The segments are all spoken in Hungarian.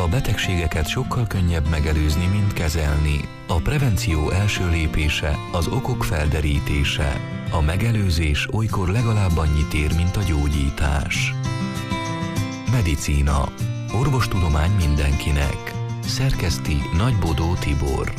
A betegségeket sokkal könnyebb megelőzni, mint kezelni. A prevenció első lépése az okok felderítése. A megelőzés olykor legalább annyit ér, mint a gyógyítás. Medicína. Orvostudomány mindenkinek. Szerkeszti Nagybodó Tibor.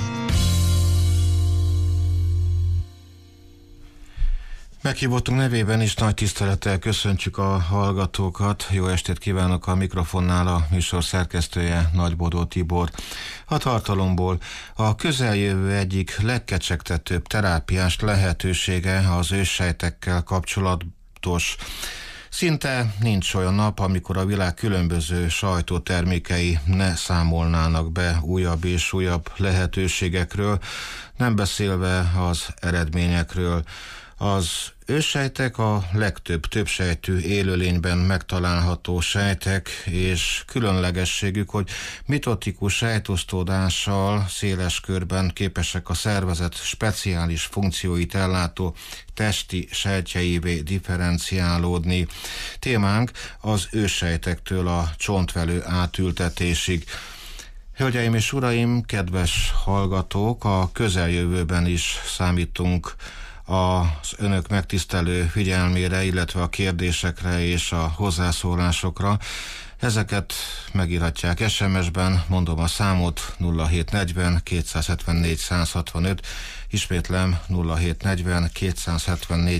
Meghívottunk nevében is nagy tisztelettel köszöntjük a hallgatókat. Jó estét kívánok, a mikrofonnál a műsor szerkesztője Nagybodó Tibor. A tartalomból a közeljövő egyik legkecsegtetőbb terápiás lehetősége az őssejtekkel kapcsolatos. Szinte nincs olyan nap, amikor a világ különböző sajtótermékei ne számolnának be újabb és újabb lehetőségekről, nem beszélve az eredményekről. Az őssejtek a legtöbb többsejtű élőlényben megtalálható sejtek, és különlegességük, hogy mitotikus sejtosztódással széles körben képesek a szervezet speciális funkcióit ellátó testi sejtjeivé differenciálódni. Témánk az őssejtektől a csontvelő átültetésig. Hölgyeim és uraim, kedves hallgatók, a közeljövőben is számítunk az önök megtisztelő figyelmére, illetve a kérdésekre és a hozzászólásokra. Ezeket megírhatják SMS-ben, mondom a számot 0740 274 165, ismétlem 0740 274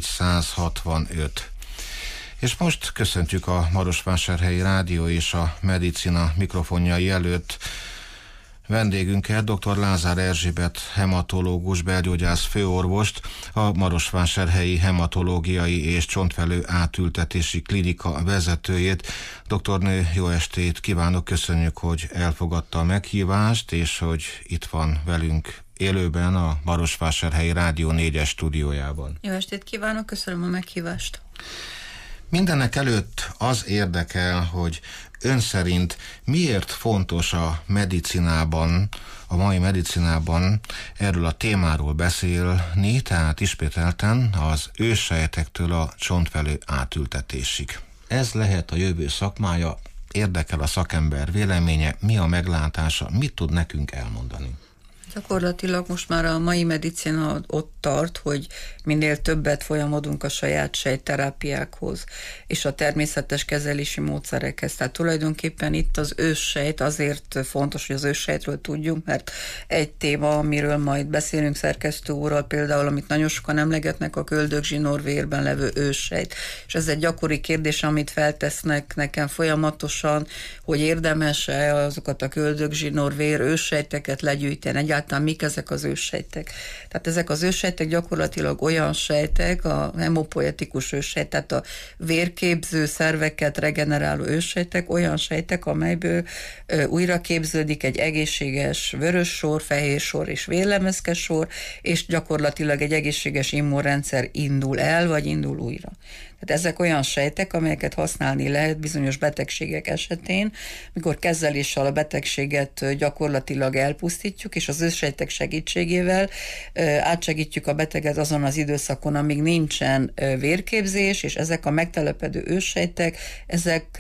165. És most köszöntjük a Marosvásárhelyi Rádió és a Medicina mikrofonjai előtt vendégünket, dr. Lázár Erzsébet hematológus, belgyógyász főorvost, a Marosvásárhelyi Hematológiai és Csontvelő Átültetési Klinika vezetőjét. Doktornő, jó estét kívánok, köszönjük, hogy elfogadta a meghívást, és hogy itt van velünk élőben a Marosvásárhelyi Rádió 4-es stúdiójában. Jó estét kívánok, köszönöm a meghívást. Mindenek előtt az érdekel, hogy ön szerint miért fontos a medicinában, a mai medicinában erről a témáról beszélni, tehát ismételten az őssejtektől a csontvelő átültetésig. Ez lehet a jövő szakmája, érdekel a szakember véleménye, mi a meglátása, mit tud nekünk elmondani? Gyakorlatilag most már a mai medicina ott tart, hogy minél többet folyamodunk a saját sejtterápiákhoz és a természetes kezelési módszerekhez. Tehát tulajdonképpen itt az őssejt azért fontos, hogy az őssejtről tudjunk, mert egy téma, amiről majd beszélünk szerkesztő úrral, például, amit nagyon sokan emlegetnek, a köldögzsinórvérben levő őssejt. És ez egy gyakori kérdés, amit feltesznek nekem folyamatosan, hogy érdemes-e azokat a köldögzsinórvér őssejteket legyűjteni. Egyáltalán mik ezek az őssejtek. Tehát ezek az őssejtek gyakorlatilag olyan sejtek, a hemopoietikus őssejt, tehát a vérképző szerveket regeneráló őssejtek, olyan sejtek, amelyből újra képződik egy egészséges vörös sor, fehér sor és vérlemezke sor, és gyakorlatilag egy egészséges immunrendszer indul el, vagy indul újra. Tehát ezek olyan sejtek, amelyeket használni lehet bizonyos betegségek esetén, mikor kezeléssel a betegséget gyakorlatilag elpusztítjuk, és az őssejtek segítségével átsegítjük a beteget azon az időszakon, amíg nincsen vérképzés, és ezek a megtelepedő őssejtek, ezek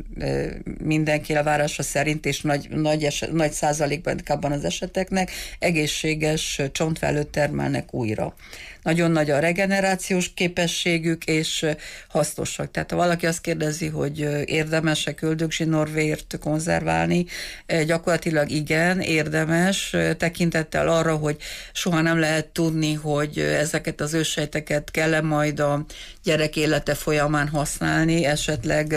mindenki elvárása szerint, és nagy százalékban az eseteknek egészséges csontvelőt termelnek újra. Nagyon nagy a regenerációs képességük, és hasznosak. Tehát ha valaki azt kérdezi, hogy érdemes-e köldögzsinórvért konzerválni, gyakorlatilag igen, érdemes, tekintettel arra, hogy soha nem lehet tudni, hogy ezeket az őssejteket kell-e majd a gyerek élete folyamán használni, esetleg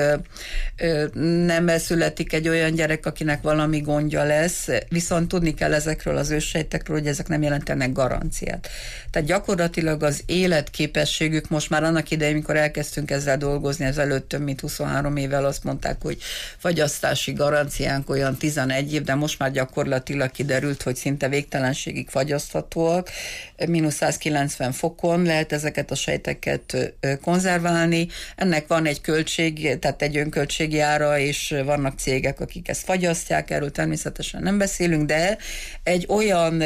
nem születik egy olyan gyerek, akinek valami gondja lesz, viszont tudni kell ezekről az őssejtekről, hogy ezek nem jelentenek garanciát. Tehát gyakorlatilag az életképességük most már annak idején, amikor elkezdtünk ezzel dolgozni, ezelőtt több mint 23 évvel azt mondták, hogy fagyasztási garanciánk olyan 11 év, de most már gyakorlatilag kiderült, hogy szinte végtelenségig fagyaszthatóak, -190 fokon lehet ezeket a sejteket konzerválni. Ennek van egy költség, tehát egy önköltségi ára, és vannak cégek, akik ezt fagyasztják, erről természetesen nem beszélünk, de egy olyan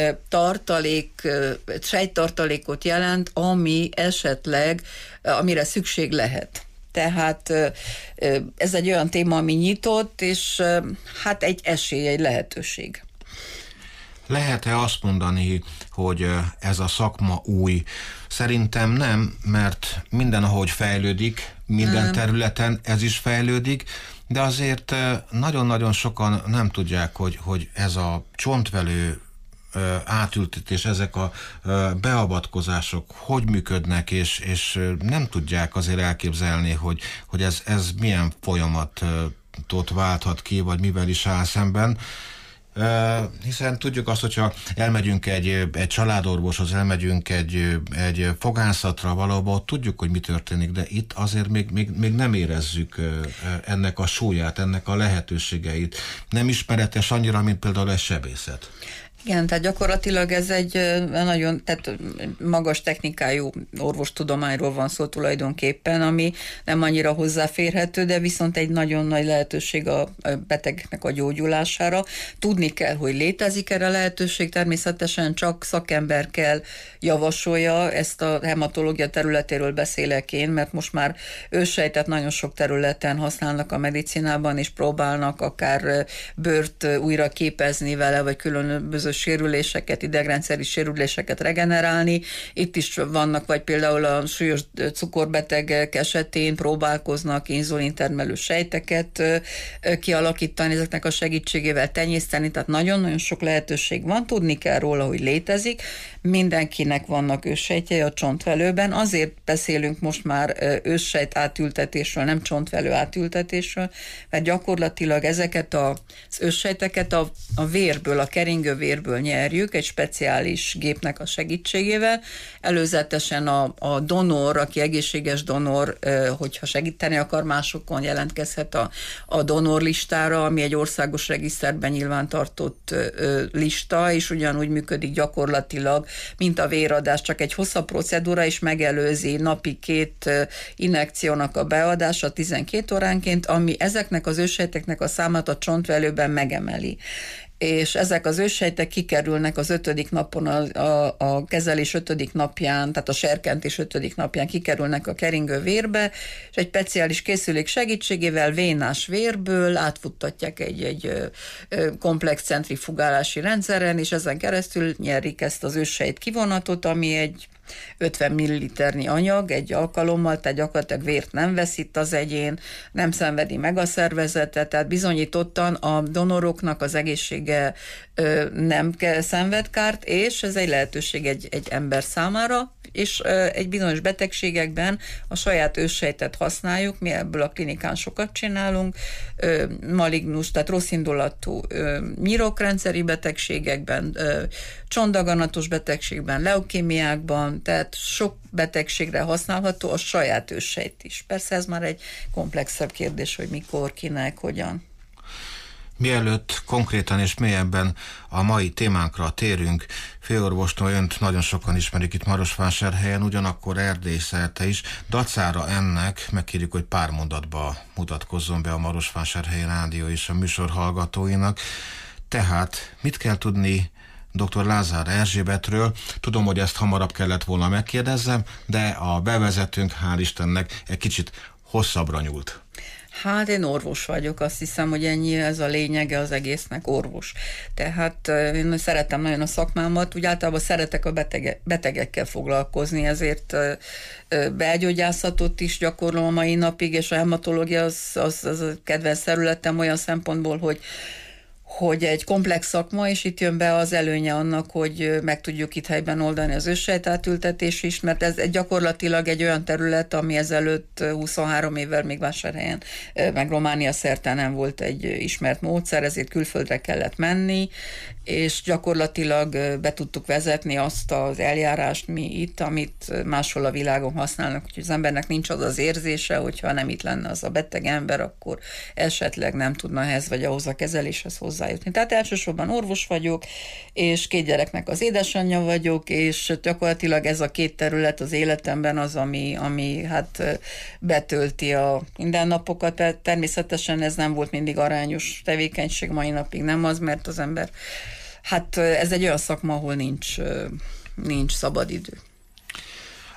sejttartalékot jelent, ami esetleg, amire szükség lehet. Tehát ez egy olyan téma, ami nyitott, és hát egy esély, egy lehetőség. Lehet-e azt mondani, hogy ez a szakma új? Szerintem nem, mert minden, ahogy fejlődik, minden területen ez is fejlődik, de azért nagyon-nagyon sokan nem tudják, hogy ez a csontvelő átültetés, ezek a beavatkozások hogy működnek, és nem tudják azért elképzelni, hogy ez milyen folyamatot válthat ki, vagy mivel is áll szemben. Hiszen tudjuk azt, hogyha elmegyünk egy családorvoshoz, elmegyünk egy fogászatra valahol, ott tudjuk, hogy mi történik, de itt azért még nem érezzük ennek a súlyát, ennek a lehetőségeit. Nem ismeretes annyira, mint például egy sebészet. Igen, tehát gyakorlatilag ez egy nagyon magas technikájú orvostudományról van szó tulajdonképpen, ami nem annyira hozzáférhető, de viszont egy nagyon nagy lehetőség a betegeknek a gyógyulására. Tudni kell, hogy létezik erre lehetőség, természetesen csak szakember kell javasolja, ezt a hematológia területéről beszélek én, mert most már őssejtet nagyon sok területen használnak a medicinában, és próbálnak akár bőrt újra képezni vele, vagy különböző sérüléseket, idegrendszeri sérüléseket regenerálni. Itt is vannak, vagy például a súlyos cukorbetegek esetén próbálkoznak inzulintermelő sejteket kialakítani, ezeknek a segítségével tenyészteni, tehát nagyon-nagyon sok lehetőség van, tudni kell róla, hogy létezik. Mindenkinek vannak őssejtjei a csontvelőben, azért beszélünk most már őssejt átültetésről, nem csontvelő átültetésről, mert gyakorlatilag ezeket az őssejteket a vérből, a keringő vérből nyerjük, egy speciális gépnek a segítségével. Előzetesen a donor, aki egészséges donor, hogyha segíteni akar másokon, jelentkezhet a donor listára, ami egy országos regiszterben nyilvántartott lista, és ugyanúgy működik gyakorlatilag, mint a véradás, csak egy hosszabb procedúra is megelőzi napi 2 injekciónak a beadása 12 óránként, ami ezeknek az őssejteknek a számát a csontvelőben megemeli. És ezek az őssejtek kikerülnek az 5. napon, a kezelés 5. napján, tehát a serkentés 5. napján kikerülnek a keringő vérbe, és egy speciális készülék segítségével vénás vérből átfuttatják egy komplex centrifugálási rendszeren, és ezen keresztül nyerik ezt az őssejt kivonatot, ami egy 50 milliliternyi anyag egy alkalommal, tehát gyakorlatilag vért nem veszít az egyén, nem szenvedi meg a szervezete, tehát bizonyítottan a donoroknak az egészsége nem szenved kárt, és ez egy lehetőség egy ember számára, és egy bizonyos betegségekben a saját őssejtet használjuk, mi ebből a klinikán sokat csinálunk, malignus, tehát rosszindulatú nyirokrendszeri betegségekben, csontdaganatos betegségben, leukémiákban, tehát sok betegségre használható a saját őssejt is. Persze ez már egy komplexebb kérdés, hogy mikor, kinek, hogyan. Mielőtt konkrétan és mélyebben a mai témánkra térünk, főorvostól önt nagyon sokan ismerik itt Marosvásárhelyen, ugyanakkor Erdély szerte is. Dacára ennek megkérjük, hogy pár mondatba mutatkozzon be a Marosvásárhelyi Rádió és a műsor hallgatóinak. Tehát mit kell tudni dr. Lázár Erzsébetről? Tudom, hogy ezt hamarabb kellett volna megkérdezzem, de a bevezetőnk, hál' Istennek, egy kicsit hosszabbra nyúlt. Hát én orvos vagyok, azt hiszem, hogy ennyi, ez a lényege az egésznek, orvos. Tehát én szeretem nagyon a szakmámat, úgy általában szeretek a betegekkel foglalkozni, ezért belgyógyászatot is gyakorlom a mai napig, és a hematológia az a kedvenc területem olyan szempontból, hogy egy komplex szakma, és itt jön be az előnye annak, hogy meg tudjuk itt helyben oldani az őssejtátültetés is, mert ez gyakorlatilag egy olyan terület, ami ezelőtt 23 évvel még Vásárhelyen, meg Románia szerte nem volt egy ismert módszer, ezért külföldre kellett menni, és gyakorlatilag be tudtuk vezetni azt az eljárást mi itt, amit máshol a világon használnak, úgyhogy az embernek nincs az az érzése, hogyha nem itt lenne az a beteg ember, akkor esetleg nem tudna ehhez vagy ahhoz a kezeléshez hozzájutni. Tehát elsősorban orvos vagyok, és 2 gyereknek az édesanyja vagyok, és gyakorlatilag ez a 2 terület az életemben az, ami hát betölti a mindennapokat. Természetesen ez nem volt mindig arányos tevékenység, mai napig nem az, mert az ember, hát ez egy olyan szakma, ahol nincs szabadidő.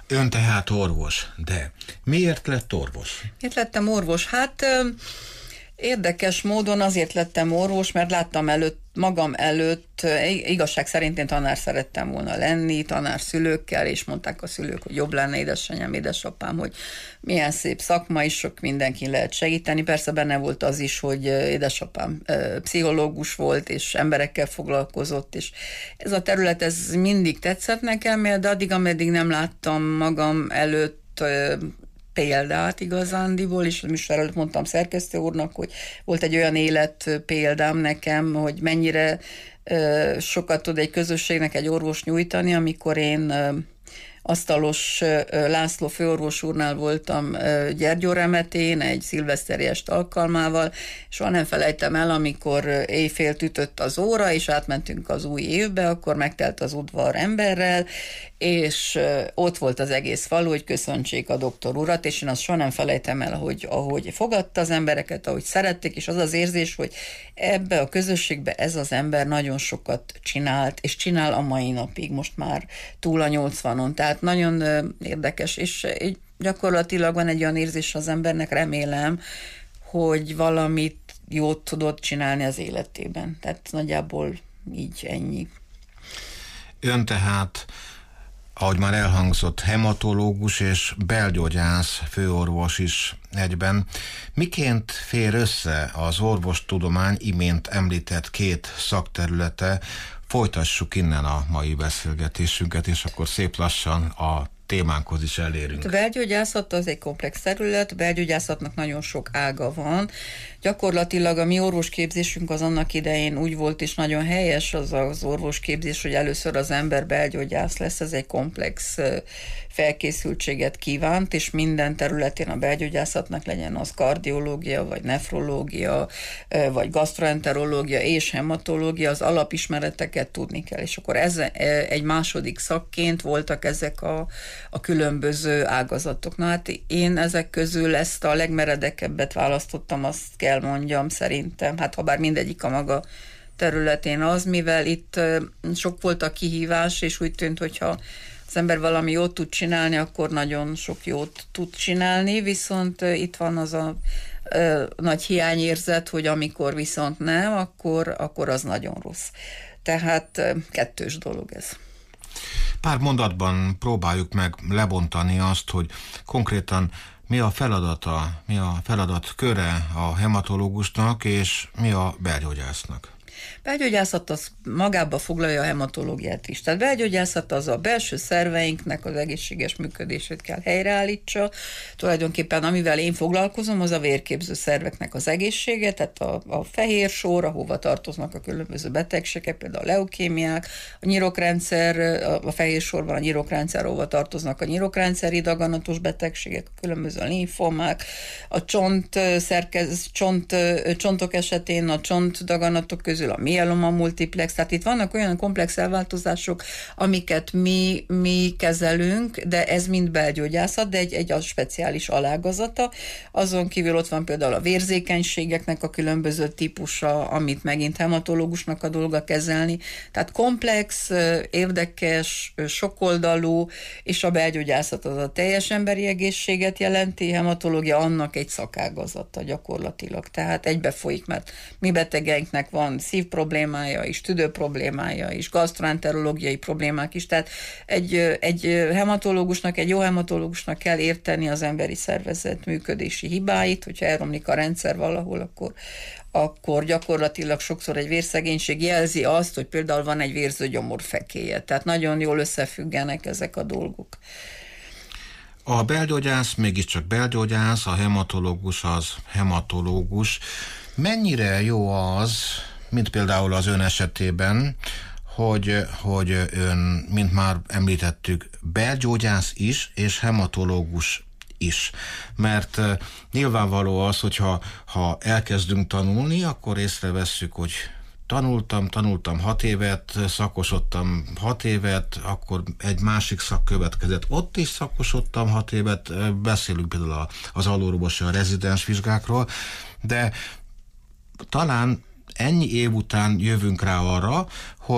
Ön tehát orvos, de miért lett orvos? Miért lettem orvos? Hát érdekes módon azért lettem orvos, mert láttam magam előtt, igazság szerint én tanár szerettem volna lenni, tanárszülőkkel, és mondták a szülők, hogy jobb lenne, édesanyám, édesapám, hogy milyen szép szakma is, sok mindenkin lehet segíteni. Persze benne volt az is, hogy édesapám pszichológus volt, és emberekkel foglalkozott, és ez a terület, ez mindig tetszett nekem, de addig, ameddig nem láttam magam előtt példát igazándiból, és műsor előtt mondtam szerkesztő úrnak, hogy volt egy olyan életpéldám nekem, hogy mennyire sokat tud egy közösségnek egy orvos nyújtani, amikor én Asztalos László főorvos úrnál voltam Gyergyóremetén egy szilveszteri est alkalmával, és soha nem felejtem el, amikor éjfél ütött az óra, és átmentünk az új évbe, akkor megtelt az udvar emberrel, és ott volt az egész falu, hogy köszöntsék a doktor urat, és én azt soha nem felejtem el, ahogy fogadta az embereket, ahogy szerették, és az az érzés, hogy ebbe a közösségbe ez az ember nagyon sokat csinált, és csinál a mai napig, most már túl a 80-on. Tehát nagyon érdekes, és gyakorlatilag van egy olyan érzés az embernek, remélem, hogy valamit jót tudott csinálni az életében. Tehát nagyjából így ennyi. Ön tehát, ahogy már elhangzott, hematológus és belgyógyász főorvos is egyben. Miként fér össze az orvostudomány imént említett két szakterülete? Folytassuk innen a mai beszélgetésünket, és akkor szép lassan a témánkhoz is elérünk. A belgyógyászat az egy komplex terület, a belgyógyászatnak nagyon sok ága van. Gyakorlatilag a mi orvosképzésünk az annak idején úgy volt, és nagyon helyes az orvosképzés, hogy először az ember belgyógyász lesz, ez egy komplex felkészültséget kívánt, és minden területén a belgyógyászatnak legyen az kardiológia, vagy nefrológia, vagy gastroenterológia és hematológia, az alapismereteket tudni kell. És akkor ez egy második szakként voltak ezek a különböző ágazatok. Na hát én ezek közül ezt a legmeredekebbet választottam, azt kell mondjam szerintem, hát ha bár mindegyik a maga területén az, mivel itt sok volt a kihívás, és úgy tűnt, hogyha az ember valami jót tud csinálni, akkor nagyon sok jót tud csinálni, viszont itt van az a nagy hiányérzet, hogy amikor viszont nem, akkor az nagyon rossz. Tehát kettős dolog ez. Pár mondatban próbáljuk meg lebontani azt, hogy konkrétan mi a feladata, mi a feladatköre a hematológusnak, és mi a belgyógyásznak. Belgyógyászat az magába foglalja a hematológiát is. Tehát belgyógyászat az a belső szerveinknek az egészséges működését kell helyreállítsa. Tulajdonképpen amivel én foglalkozom, az a vérképző szerveknek az egészsége, tehát a fehér sor, ahova tartoznak a különböző betegségek, például a leukémiák, a nyirokrendszer, a fehér sorban a nyirokrendszer, ahova tartoznak a nyirokrendszeri daganatos betegségek, a különböző linfomák, a csontok esetén a csontdaganatok közül a mieloma multiplex, tehát itt vannak olyan komplex elváltozások, amiket mi kezelünk, de ez mind belgyógyászat, de egy speciális alágazata. Azon kívül ott van például a vérzékenységeknek a különböző típusa, amit megint hematológusnak a dolga kezelni. Tehát komplex, érdekes, sokoldalú, és a belgyógyászat az a teljes emberi egészséget jelenti, hematológia annak egy szakágazata gyakorlatilag. Tehát egybefolyik, mert mi betegeinknek van szívproblémája is, tüdőproblémája is, gastroenterológiai problémák is, tehát egy hematológusnak, egy jó hematológusnak kell érteni az emberi szervezet működési hibáit, hogyha elromlik a rendszer valahol, akkor gyakorlatilag sokszor egy vérszegénység jelzi azt, hogy például van egy vérzőgyomorfekéje, tehát nagyon jól összefüggenek ezek a dolgok. A belgyógyász mégiscsak belgyógyász, a hematológus az hematológus. Mennyire jó az, mint például az ön esetében, hogy ön, mint már említettük, belgyógyász is, és hematológus is. Mert nyilvánvaló az, hogyha elkezdünk tanulni, akkor észrevesszük, hogy tanultam 6 évet, szakosodtam 6 évet, akkor egy másik szak következett. Ott is szakosodtam 6 évet, beszélünk például az alorvosi, a rezidens vizsgákról, de talán ennyi év után jövünk rá arra, hogy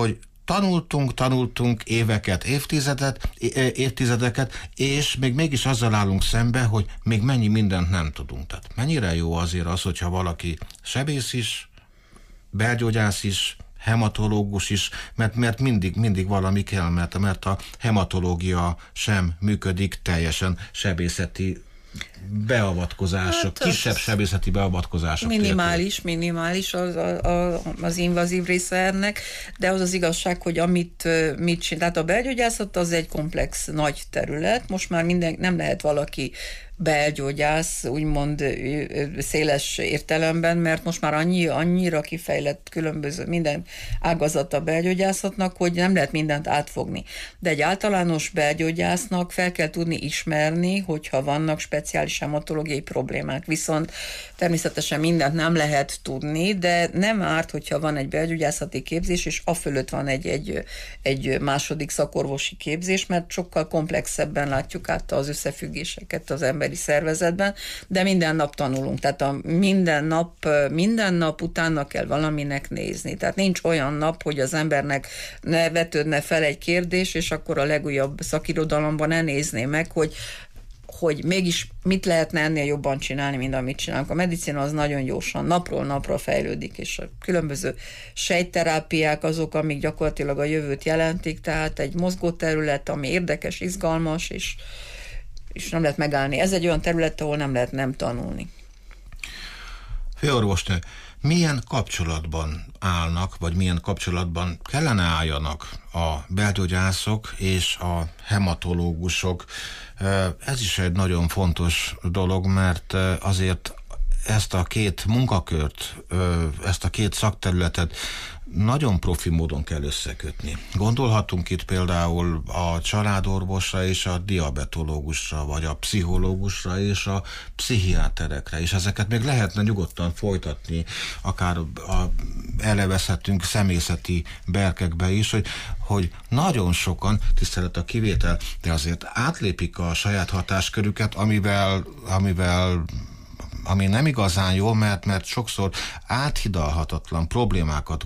tanultunk éveket, évtizedeket, és még mégis azzal állunk szembe, hogy még mennyi mindent nem tudunk. Tehát mennyire jó azért az, hogyha valaki sebész is, belgyógyász is, hematológus is, mert mindig valami kell, mert a hematológia sem működik teljesen sebészeti beavatkozások, kisebb sebészeti beavatkozások. Minimális az invazív része ennek, de az az igazság, hogy mit csinál. Tehát a belgyógyászat az egy komplex nagy terület, most már nem lehet valaki belgyógyász, úgymond széles értelemben, mert most már annyira kifejlett különböző minden ágazata a belgyógyászatnak, hogy nem lehet mindent átfogni. De egy általános belgyógyásznak fel kell tudni ismerni, hogyha vannak speciális hematológiai problémák. Viszont természetesen mindent nem lehet tudni, de nem árt, hogyha van egy belgyógyászati képzés, és afölött van egy második szakorvosi képzés, mert sokkal komplexebben látjuk át az összefüggéseket az emberi szervezetben, de minden nap tanulunk. Tehát minden nap utána kell valaminek nézni. Tehát nincs olyan nap, hogy az embernek ne vetődne fel egy kérdés, és akkor a legújabb szakirodalomban ne nézné meg, hogy mégis mit lehetne ennél jobban csinálni, mint amit csinálunk. A medicina az nagyon gyorsan, napról napra fejlődik, és a különböző sejtterápiák azok, amik gyakorlatilag a jövőt jelentik, tehát egy mozgóterület, ami érdekes, izgalmas, és nem lehet megállni. Ez egy olyan terület, ahol nem lehet nem tanulni. Főorvosnő, milyen kapcsolatban állnak, vagy milyen kapcsolatban kellene álljanak a belgyógyászok és a hematológusok? Ez is egy nagyon fontos dolog, mert azért ezt a két munkakört, ezt a két szakterületet nagyon profi módon kell összekötni. Gondolhatunk itt például a családorvosra és a diabetológusra, vagy a pszichológusra és a pszichiáterekre, és ezeket még lehetne nyugodtan folytatni, akár eleveszhetünk személyzeti berkekbe is, hogy nagyon sokan, tisztelet a kivétel, de azért átlépik a saját hatáskörüket, ami nem igazán jó, mert sokszor áthidalhatatlan problémákat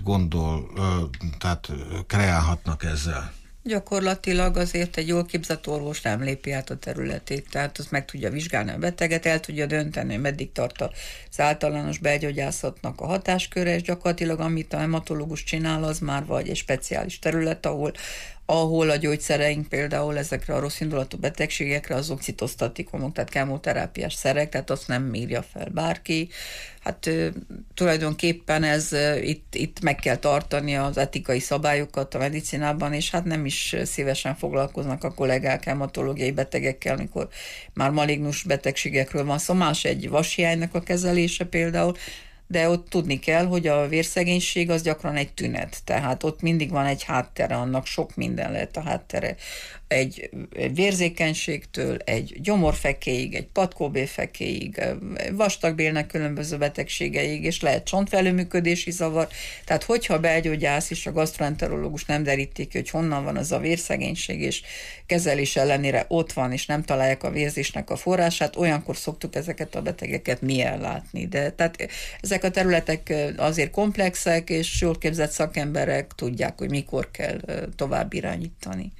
tehát kreálhatnak ezzel. Gyakorlatilag azért egy jól képzett orvos nem lépi át a területét, tehát azt meg tudja vizsgálni a beteget, el tudja dönteni, hogy meddig tart az általános belgyógyászatnak a hatásköre, és gyakorlatilag amit a hematológus csinál, az már vagy egy speciális terület, ahol a gyógyszereink például ezekre a rossz indulatú betegségekre azok citosztatikumok, tehát kemoterápiás szerek, tehát azt nem írja fel bárki. Hát tulajdonképpen itt meg kell tartani az etikai szabályokat a medicinában, és hát nem is szívesen foglalkoznak a kollégák hematológiai betegekkel, amikor már malignus betegségekről van szó. Más egy vashiánynak a kezelése például, de ott tudni kell, hogy a vérszegénység az gyakran egy tünet, tehát ott mindig van egy háttere, annak sok minden lehet a háttere. Egy vérzékenységtől, egy gyomorfekéig, egy patkóbélfekéig, vastagbélnek különböző betegségeig, és lehet csontvelőműködési zavar. Tehát hogyha a belgyógyász és a gasztroenterológus nem derítik, hogy honnan van az a vérszegénység, és kezelés ellenére ott van, és nem találják a vérzésnek a forrását, olyankor szoktuk ezeket a betegeket mi ellátni. De tehát ezek a területek azért komplexek, és jól képzett szakemberek tudják, hogy mikor kell tovább irányítani.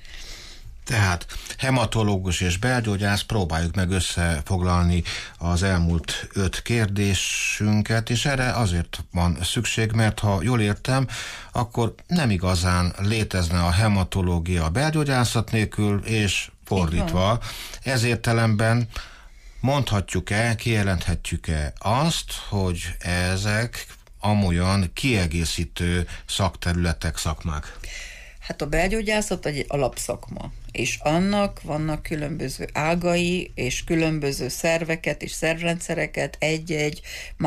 Tehát hematológus és belgyógyász, próbáljuk meg összefoglalni az elmúlt 5 kérdésünket, és erre azért van szükség, mert ha jól értem, akkor nem igazán létezne a hematológia a belgyógyászat nélkül, és fordítva. Ez értelemben mondhatjuk-e, kijelenthetjük-e azt, hogy ezek amolyan kiegészítő szakterületek, szakmák? Hát a belgyógyászat egy alapszakma, és annak vannak különböző ágai, és különböző szerveket és szervrendszereket egy-egy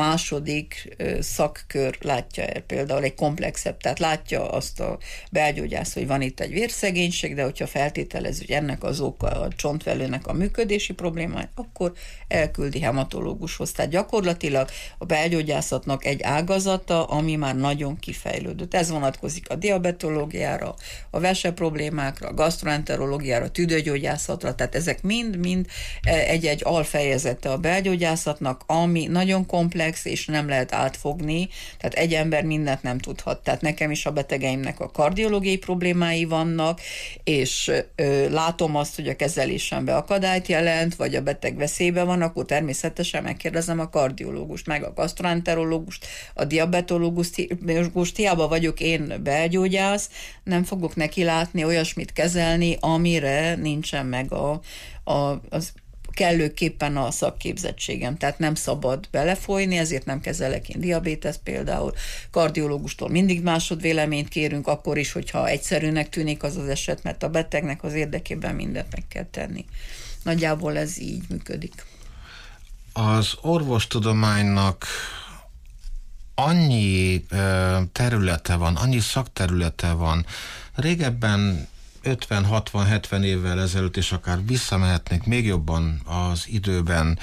második szakkör látja el. Például egy komplexebb, tehát látja azt a belgyógyász, hogy van itt egy vérszegénység, de hogyha feltételez, hogy ennek az oka a csontvelőnek a működési problémája, akkor elküldi hematológushoz. Tehát gyakorlatilag a belgyógyászatnak egy ágazata, ami már nagyon kifejlődött. Ez vonatkozik a diabetológiára, a vese problémákra, a gasztroenterológiára, neurológiára, tüdőgyógyászatra, tehát ezek mind egy-egy alfejezete a belgyógyászatnak, ami nagyon komplex, és nem lehet átfogni, tehát egy ember mindent nem tudhat. Tehát nekem is a betegeimnek a kardiológiai problémái vannak, és látom azt, hogy a kezelésembe akadályt jelent, vagy a beteg veszélyben van, akkor természetesen megkérdezem a kardiológust, meg a gasztroenterológust, a diabetológust, hiába vagyok én belgyógyász, nem fogok neki látni olyasmit kezelni, amire nincsen meg az kellőképpen a szakképzettségem, tehát nem szabad belefolyni, ezért nem kezelek én diabétesz például. Kardiológustól mindig másodvéleményt kérünk, akkor is, hogyha egyszerűnek tűnik az eset, mert a betegnek az érdekében mindent meg kell tenni. Nagyjából ez így működik. Az orvostudománynak annyi területe van, annyi szakterülete van. Régebben 50-60-70 évvel ezelőtt, és akár visszamehetnék még jobban az időben.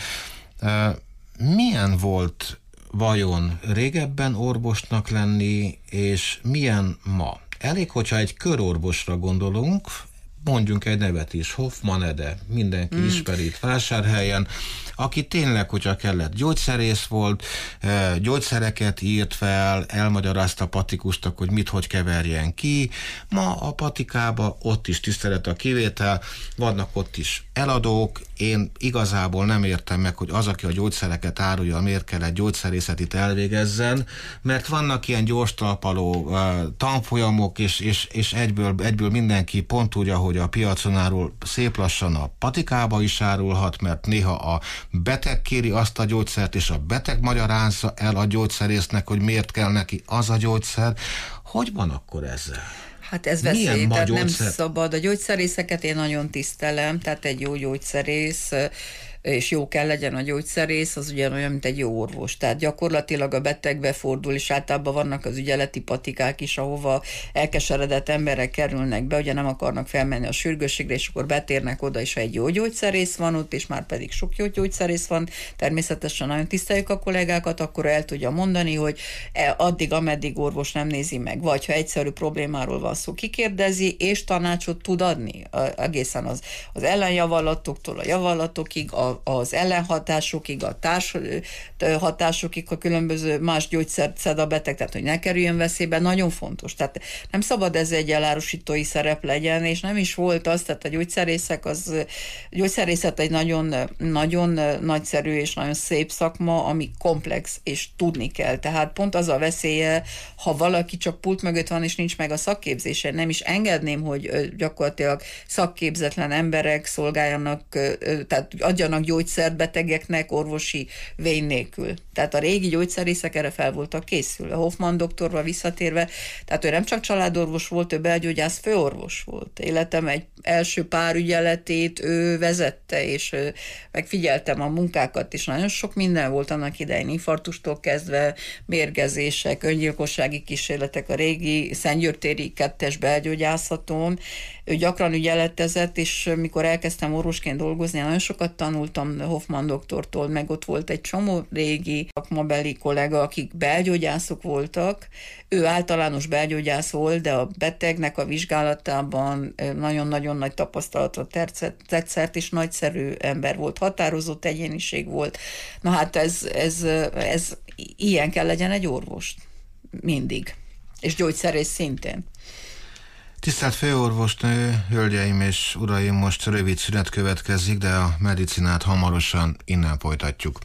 Milyen volt vajon régebben orvosnak lenni, és milyen ma? Elég, hogyha egy körorvosra gondolunk, mondjunk egy nevet is, Hoffmann Ede, mindenki ismeri itt Vásárhelyen, aki tényleg, hogyha kellett, gyógyszerész volt, gyógyszereket írt fel, elmagyarázta a patikustak, hogy mit, hogy keverjen ki. Ma a patikába ott is tisztelet a kivétel, vannak ott is eladók. Én igazából nem értem meg, hogy az, aki a gyógyszereket árulja, miért kell egy gyógyszerészetit elvégezzen, mert vannak ilyen gyors talpaló tanfolyamok, és egyből mindenki pont úgy, ahogy a piacon árul, szép lassan a patikába is árulhat, mert néha a beteg kéri azt a gyógyszert, és a beteg magyarázza el a gyógyszerésznek, hogy miért kell neki az a gyógyszer. Hogy van akkor ezzel? Hát ez veszély, tehát nem szabad. A gyógyszerészeket én nagyon tisztelem, tehát egy jó gyógyszerész, és jó kell legyen a gyógyszerész, az ugyanolyan, mint egy jó orvos. Tehát gyakorlatilag a beteg befordul, és általában vannak az ügyeleti patikák is, ahova elkeseredett emberek kerülnek be, ugye nem akarnak felmenni a sürgősségre, és akkor betérnek oda, és ha egy jó gyógyszerész van ott, és már pedig sok jó gyógyszerész van, természetesen nagyon tiszteljük a kollégákat, akkor el tudja mondani, hogy addig, ameddig orvos nem nézi meg, vagy ha egyszerű problémáról van szó, kikérdezi, és tanácsot tud adni egészen az ellenjavalatoktól a javallatokig, az ellenhatásokig, a társhatásokig, a különböző más gyógyszert szed a beteg, tehát hogy ne kerüljön veszélybe, nagyon fontos. Tehát nem szabad ez egy elárusítói szerep legyen, és nem is volt az, tehát a gyógyszerészet egy nagyon, nagyon nagyszerű és nagyon szép szakma, ami komplex, és tudni kell. Tehát pont az a veszélye, ha valaki csak pult mögött van, és nincs meg a szakképzése, nem is engedném, hogy gyakorlatilag szakképzetlen emberek szolgáljanak, tehát adjanak gyógyszert betegeknek orvosi vény nélkül. Tehát a régi gyógyszerészek erre fel voltak készülve. Hoffmann doktorba visszatérve, tehát ő nem csak családorvos volt, ő belgyógyász főorvos volt. Életem egy első pár ügyeletét ő vezette, és megfigyeltem a munkákat, és nagyon sok minden volt annak idején, infarktustól kezdve, mérgezések, öngyilkossági kísérletek a régi Szentgyörtéri 2-es belgyógyászaton. Ő gyakran ügyeletezett, és mikor elkezdtem orvosként dolgozni, nagyon sokat tanultam Hoffmann doktortól, meg ott volt egy csomó régi szakmabeli kollega, akik belgyógyászok voltak. Ő általános belgyógyász volt, de a betegnek a vizsgálatában nagyon-nagyon nagy tapasztalatra tett szert, és nagyszerű ember volt, határozott egyéniség volt. Na hát ez ilyen kell legyen egy orvos. Mindig. És gyógyszerész szintén. Tisztelt főorvosnő, hölgyeim és uraim, most rövid szünet következik, de a medicinát hamarosan innen folytatjuk.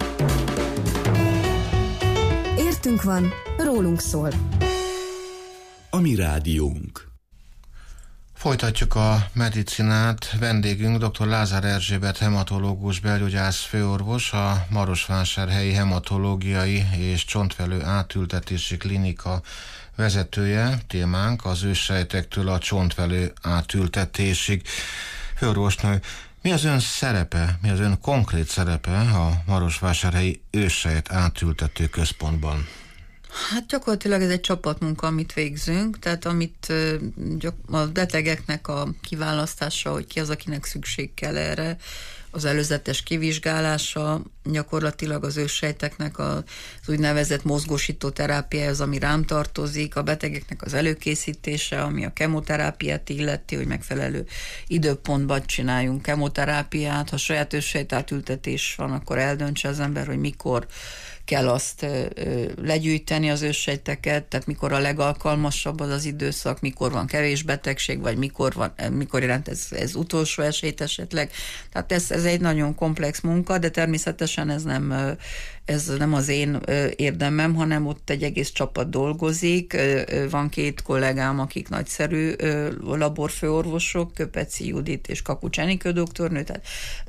Értünk van, rólunk szól. A mi rádiónk. Folytatjuk a medicinát. Vendégünk dr. Lázár Erzsébet, hematológus, belgyógyász főorvos, a Marosvásárhelyi Hematológiai és Csontvelő Átültetési Klinika vezetője. Témánk az őssejtektől a csontvelő átültetésig. Főorvosnő, mi az ön szerepe, mi az ön konkrét szerepe a Marosvásárhelyi őssejt átültető központban? Hát gyakorlatilag ez egy csapatmunka, amit végzünk, tehát amit a betegeknek a kiválasztása, hogy ki az, akinek szükség kell erre, az előzetes kivizsgálása, gyakorlatilag az őssejteknek az úgynevezett mozgósító terápia az, ami rám tartozik, a betegeknek az előkészítése, ami a kemoterápiát illeti, hogy megfelelő időpontban csináljunk kemoterápiát, ha saját őssejtátültetés van, akkor eldöntse az ember, hogy mikor kell azt legyűjteni az őssejteket, tehát mikor a legalkalmasabb az az időszak, mikor van kevés betegség, vagy mikor iránt ez utolsó esélyt esetleg. Tehát ez egy nagyon komplex munka, de természetesen ez nem az én érdemem, hanem ott egy egész csapat dolgozik. Van 2 kollégám, akik nagyszerű laborfőorvosok, Köpeci Judit és Kakucs Enikő doktornő, tehát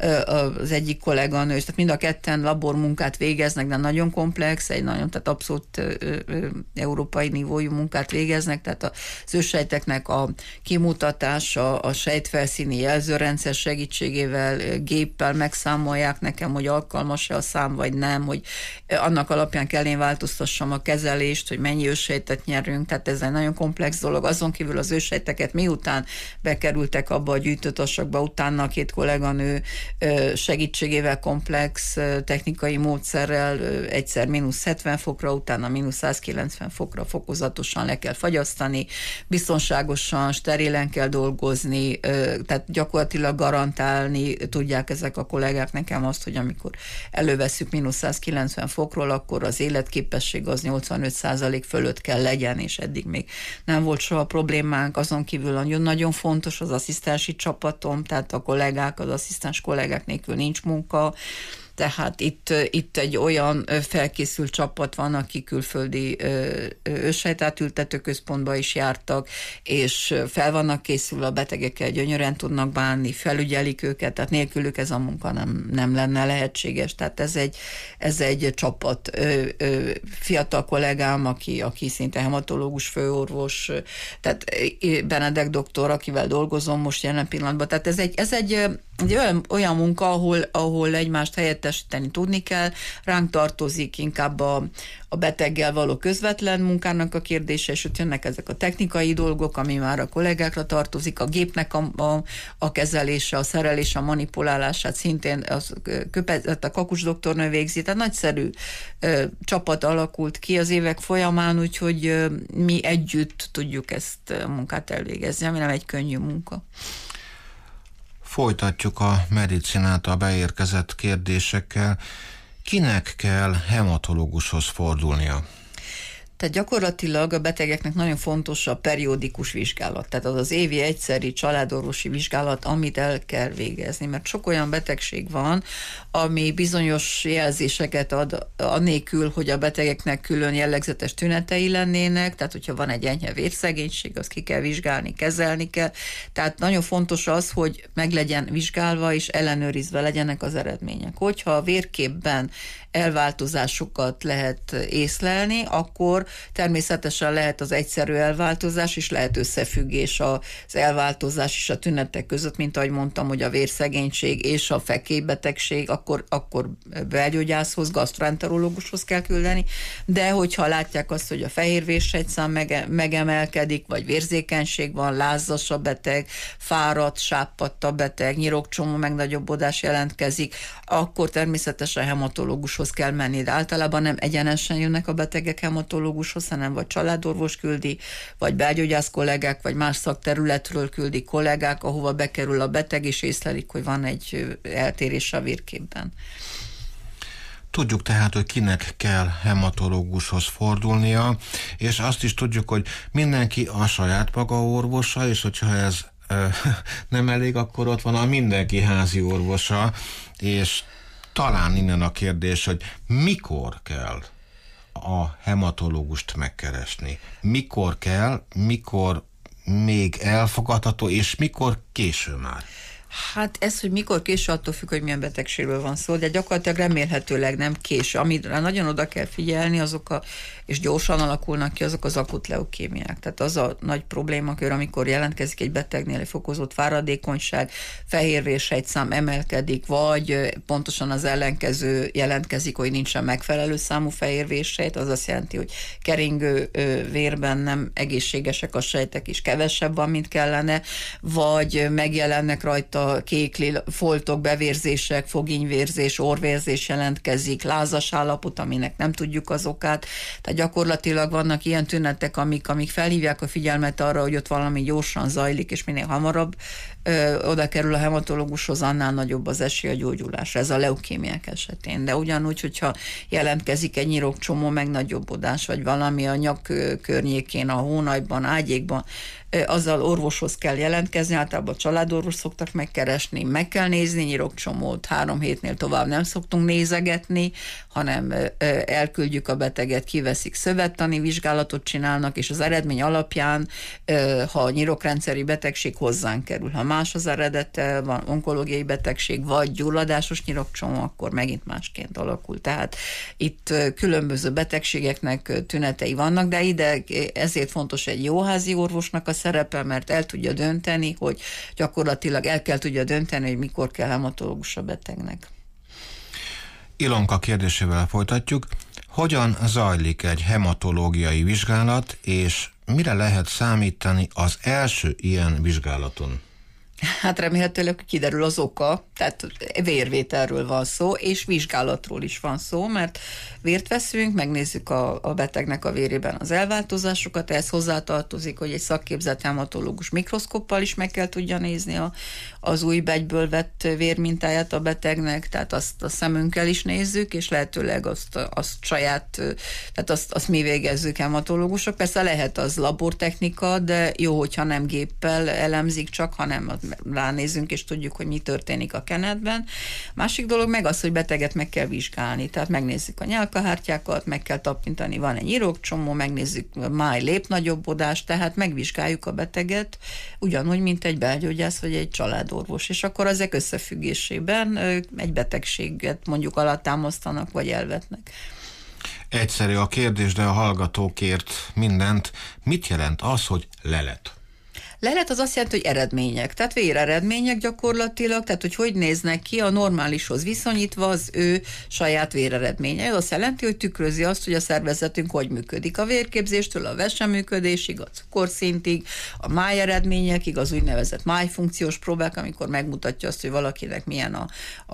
az egyik kolléganő, tehát mind a ketten labormunkát végeznek, de nagyon komplex, tehát abszolút európai nívójú munkát végeznek, tehát az őssejteknek a kimutatása, a sejtfelszíni jelzőrendszer segítségével, géppel megszámolják nekem, hogy alkalmas-e a szám, vagy nem, hogy annak alapján kell én változtassam a kezelést, hogy mennyi őssejtet nyerünk, tehát ez egy nagyon komplex dolog. Azon kívül az őssejteket miután bekerültek abba a gyűjtőtasakba, utána a 2 kolléganő segítségével komplex technikai módszerrel egyszer -70 fokra, utána -190 fokra fokozatosan le kell fagyasztani, biztonságosan, sterilen kell dolgozni, tehát gyakorlatilag garantálni tudják ezek a kollégák nekem azt, hogy amikor elővesszük -190 fokról, akkor az életképesség az 85% fölött kell legyen, és eddig még nem volt soha problémánk. Azon kívül nagyon fontos az asszisztensi csapatom, tehát a kollégák, az asszisztens kollégák nélkül nincs munka, tehát itt egy olyan felkészült csapat van, aki külföldi őssejtátültető központba is jártak, és fel vannak készülve, a betegekkel gyönyörűen tudnak bánni, felügyelik őket, tehát nélkülük ez a munka nem lenne lehetséges. Tehát ez egy csapat. Fiatal kollégám, aki szinte hematológus főorvos, tehát Benedek doktor, akivel dolgozom most jelen pillanatban. Tehát ez egy olyan munka, ahol egymást helyettesíteni tudni kell, ránk tartozik inkább a beteggel való közvetlen munkának a kérdése, és ott jönnek ezek a technikai dolgok, ami már a kollégákra tartozik, a gépnek a kezelése, a szerelése, a manipulálását szintén a Kakucs doktornő végzi, tehát nagyszerű csapat alakult ki az évek folyamán, úgyhogy mi együtt tudjuk ezt a munkát elvégezni, ami nem egy könnyű munka. Folytatjuk a medicinát a beérkezett kérdésekkel. Kinek kell hematológushoz fordulnia? Tehát gyakorlatilag a betegeknek nagyon fontos a periódikus vizsgálat, tehát az évi egyszeri családorvosi vizsgálat, amit el kell végezni, mert sok olyan betegség van, ami bizonyos jelzéseket ad anélkül, hogy a betegeknek külön jellegzetes tünetei lennének, tehát hogyha van egy enyhe vérszegénység, azt ki kell vizsgálni, kezelni kell, tehát nagyon fontos az, hogy meg legyen vizsgálva és ellenőrizve legyenek az eredmények. Hogyha a vérképben elváltozásokat lehet észlelni, akkor természetesen lehet az egyszerű elváltozás, és lehet összefüggés az elváltozás és a tünetek között, mint ahogy mondtam, hogy a vérszegénység és a fekélybetegség, akkor belgyógyászhoz, gasztroenterológushoz kell küldeni, de hogyha látják azt, hogy a fehérvérsejtszám megemelkedik, vagy vérzékenység van, lázas a beteg, fáradt, sápadt a beteg, nyirokcsomó megnagyobbodás jelentkezik, akkor természetesen hematológushoz kell menni, de általában nem egyenesen jönnek a betegek hematológushoz, hanem vagy családorvos küldi, vagy belgyógyász kollégák, vagy más szakterületről küldi kollégák, ahova bekerül a beteg, és észlelik, hogy van egy eltérés a vérképben. Tudjuk tehát, hogy kinek kell hematológushoz fordulnia, és azt is tudjuk, hogy mindenki a saját maga orvosa, és hogyha ez nem elég, akkor ott van a mindenki házi orvosa, és talán innen a kérdés, hogy mikor kell a hematológust megkeresni? Mikor kell, mikor még elfogadható, és mikor késő már? Hát ez, hogy mikor késő, attól függ, hogy milyen betegségről van szó, de gyakorlatilag remélhetőleg nem késő. Amire nagyon oda kell figyelni, és gyorsan alakulnak ki, azok az akut leukémiák. Tehát az a nagy problémakör, amikor jelentkezik egy betegnél egy fokozott fáradékonyság, fehérvérsejtszám emelkedik, vagy pontosan az ellenkező jelentkezik, hogy nincsen megfelelő számú fehérvérsejt, az azt jelenti, hogy keringő vérben nem egészségesek a sejtek, és kevesebb van, mint kellene, vagy megjelennek rajta a kék foltok, bevérzések, fogínyvérzés, orrvérzés jelentkezik, lázas állapot, aminek nem tudjuk az okát. Tehát gyakorlatilag vannak ilyen tünetek, amik felhívják a figyelmet arra, hogy ott valami gyorsan zajlik, és minél hamarabb oda kerül a hematológushoz, annál nagyobb az esély a gyógyulásra. Ez a leukémiák esetén. De ugyanúgy, hogyha jelentkezik egy nyirokcsomó megnagyobbodás, vagy valami a nyak környékén, a hónajban, ágyékban, azzal orvoshoz kell jelentkezni, általában a családorvos szoktak megkeresni, meg kell nézni, nyirokcsomót 3 hétnél tovább nem szoktunk nézegetni, hanem elküldjük a beteget, kiveszik, szövettani vizsgálatot csinálnak, és az eredmény alapján, ha nyirokrendszeri betegség hozzánk kerül, ha más az eredete, van onkológiai betegség, vagy gyulladásos nyirokcsomó, akkor megint másként alakul. Tehát itt különböző betegségeknek tünetei vannak, de ide ezért fontos egy jó házi orvosnak a szerepe, mert el tudja dönteni, hogy gyakorlatilag el kell tudja dönteni, hogy mikor kell hematológus a betegnek. Ilonka kérdésével folytatjuk. Hogyan zajlik egy hematológiai vizsgálat, és mire lehet számítani az első ilyen vizsgálaton? Hát remélhetőleg kiderül az oka, tehát vérvételről van szó, és vizsgálatról is van szó, mert vért veszünk, megnézzük a betegnek a vérében az elváltozásokat, ehhez hozzátartozik, hogy egy szakképzett hematológus mikroszkoppal is meg kell tudja nézni az új begyből vett vérmintáját a betegnek, tehát azt a szemünkkel is nézzük, és lehetőleg azt saját, tehát azt mi végezzük hematológusok. Persze lehet az labortechnika, de jó, hogyha nem géppel elemzik csak, hanem ránézünk, és tudjuk, hogy mi történik a kenetben. Másik dolog meg az, hogy beteget meg kell vizsgálni, tehát megnézzük a nyálkahártyákat, meg kell tapintani, van egy nyirokcsomó, megnézzük máj lépnagyobbodást, tehát megvizsgáljuk a beteget, ugyanúgy, mint egy belgyógyász vagy egy családorvos, és akkor ezek összefüggésében egy betegséget mondjuk alátámasztanak, vagy elvetnek. Egyszerű a kérdés, de a hallgatókért mindent. Mit jelent az, hogy lelet? Lelet az azt jelenti, hogy eredmények, tehát véreredmények gyakorlatilag, tehát hogy néznek ki a normálishoz viszonyítva az ő saját véreredménye. Ez azt jelenti, hogy tükrözi azt, hogy a szervezetünk hogy működik. A vérképzéstől a veseműködésig, a cukorszintig, a májeredményekig, az úgynevezett májfunkciós próbák, amikor megmutatja azt, hogy valakinek milyen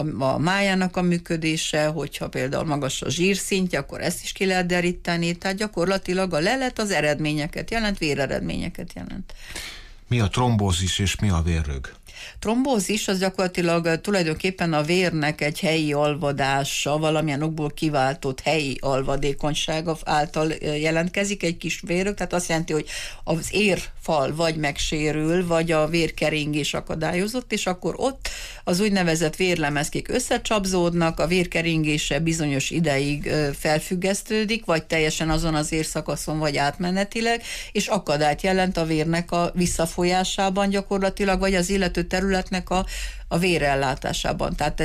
a májának a működése, hogyha például magas a zsírszintje, akkor ezt is ki lehet deríteni. Tehát gyakorlatilag a lelet az eredményeket jelent, véreredményeket jelent. Mi a trombózis és mi a vérrög? Trombózis az gyakorlatilag tulajdonképpen a vérnek egy helyi alvadása, valamilyen okból kiváltott helyi alvadékonysága által jelentkezik, egy kis vérrög, tehát azt jelenti, hogy az érfal vagy megsérül, vagy a vérkeringés akadályozott, és akkor ott az úgynevezett vérlemezkék összecsapzódnak, a vérkeringése bizonyos ideig felfüggesztődik, vagy teljesen azon az érszakaszon, vagy átmenetileg, és akadályt jelent a vérnek a visszafolyásában gyakorlatilag, vagy az illető területnek a vérellátásában. Tehát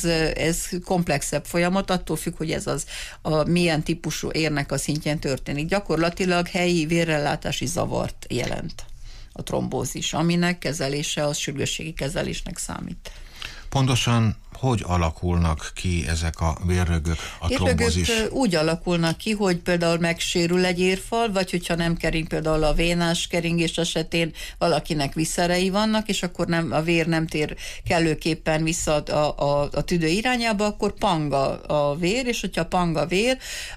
ez komplexebb folyamat, attól függ, hogy ez milyen típusú érnek a szintjén történik. Gyakorlatilag helyi vérellátási zavart jelent a trombózis, aminek kezelése az sürgősségi kezelésnek számít. Pontosan hogy alakulnak ki ezek a vérrögök, a trombózis? Úgy alakulnak ki, hogy például megsérül egy érfal, vagy hogyha nem kering, például a vénás keringés esetén valakinek visszerei vannak, és akkor a vér nem tér kellőképpen vissza a tüdő irányába, akkor pang a vér, és hogyha pang a vér,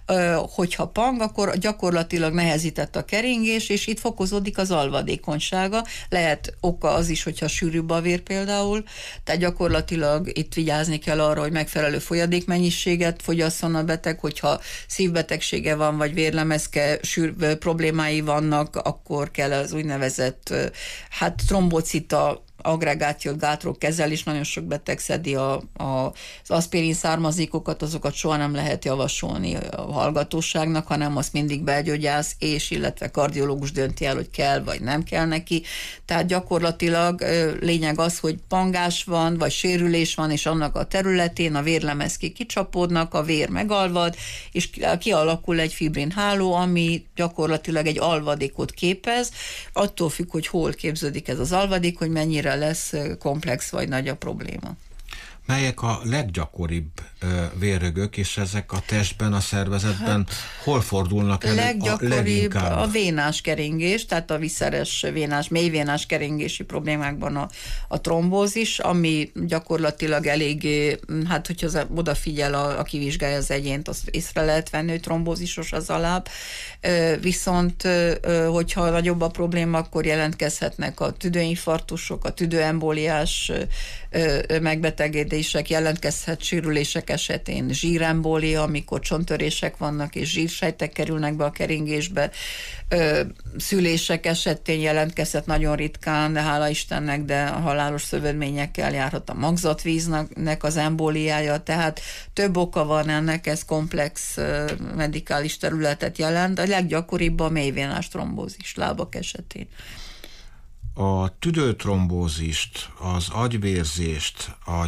hogyha pang, akkor gyakorlatilag nehezített a keringés, és itt fokozódik az alvadékonysága. Lehet oka az is, hogyha sűrűbb a vér például, tehát gyakorlatilag itt vigyázni kell arra, hogy megfelelő folyadékmennyiséget fogyasszon a beteg, hogyha szívbetegsége van, vagy vérlemezke problémái vannak, akkor kell az úgynevezett trombocita agregációt, gátrok kezelés, nagyon sok beteg szedi az aszpirin származékokat, azokat soha nem lehet javasolni a hallgatóságnak, hanem azt mindig belgyógyász illetve kardiológus dönti el, hogy kell vagy nem kell neki. Tehát gyakorlatilag lényeg az, hogy pangás van, vagy sérülés van, és annak a területén a vérlemezkék kicsapódnak, a vér megalvad, és kialakul egy fibrin háló, ami gyakorlatilag egy alvadékot képez. Attól függ, hogy hol képződik ez az alvadék, hogy mennyire lesz komplex vagy nagy a probléma. Melyek a leggyakoribb vérrögök, és ezek a testben, a szervezetben hol fordulnak elő a leginkább? A vénás keringés, tehát a viszeres vénás, mélyvénás keringési problémákban a trombózis, ami gyakorlatilag eléggé, hát hogyha odafigyel, aki vizsgálja az egyént, azt észre lehet venni, hogy trombózisos az a láb. Viszont, hogyha nagyobb a probléma, akkor jelentkezhetnek a tüdőinfarktusok, a tüdőembóliás megbetegedések, jelentkezhet sérülések esetén zsírembólia, amikor csonttörések vannak és zsírsejtek kerülnek be a keringésbe, szülések esetén jelentkezhet nagyon ritkán, de hála Istennek, de a halálos szövődményekkel járhat a magzatvíznek az embóliája, tehát több oka van ennek, ez komplex medikális területet jelent, a leggyakoribb a mélyvénás trombózis lábak esetén. A tüdőtrombózist, az agyvérzést,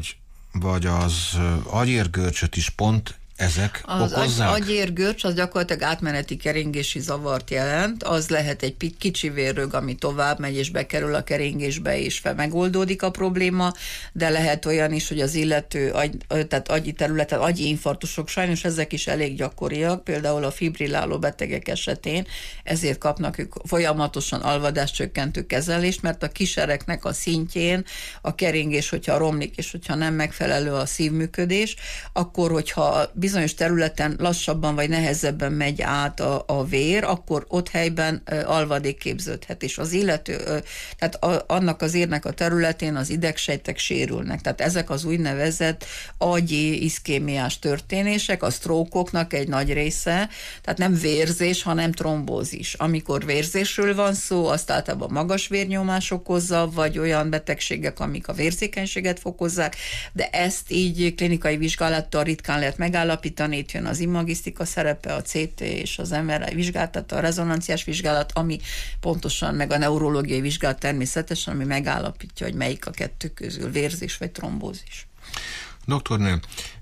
vagy az agyérgörcsöt is pont ezek okozzák? Az agyérgörcs az gyakorlatilag átmeneti keringési zavart jelent, az lehet egy kicsi vérrög, ami tovább megy és bekerül a keringésbe, és megoldódik a probléma, de lehet olyan is, hogy az illető tehát agyi területen, agyi infarktusok, sajnos ezek is elég gyakoriak, például a fibrilláló betegek esetén, ezért kapnak ők folyamatosan alvadáscsökkentő kezelést, mert a kisereknek a szintjén a keringés, hogyha romlik, és hogyha nem megfelelő a szívműködés, akkor, hogyha bizonyos területen lassabban vagy nehezebben megy át a vér, akkor ott helyben alvadék képződhet, és az illető, tehát annak az érnek a területén az idegsejtek sérülnek. Tehát ezek az úgynevezett agyi iszkémiás történések, a sztrókoknak egy nagy része, tehát nem vérzés, hanem trombózis. Amikor vérzésről van szó, azt általában magas vérnyomás okozza, vagy olyan betegségek, amik a vérzékenységet fokozzák, de ezt így klinikai vizsgálattal ritkán lehet megállapítani, itt jön az imagisztika szerepe, a CT és az MRI vizsgálat, tehát a rezonanciás vizsgálat, ami pontosan, meg a neurológiai vizsgálat természetesen, ami megállapítja, hogy melyik a kettő közül, vérzés vagy trombózis. Doktornő,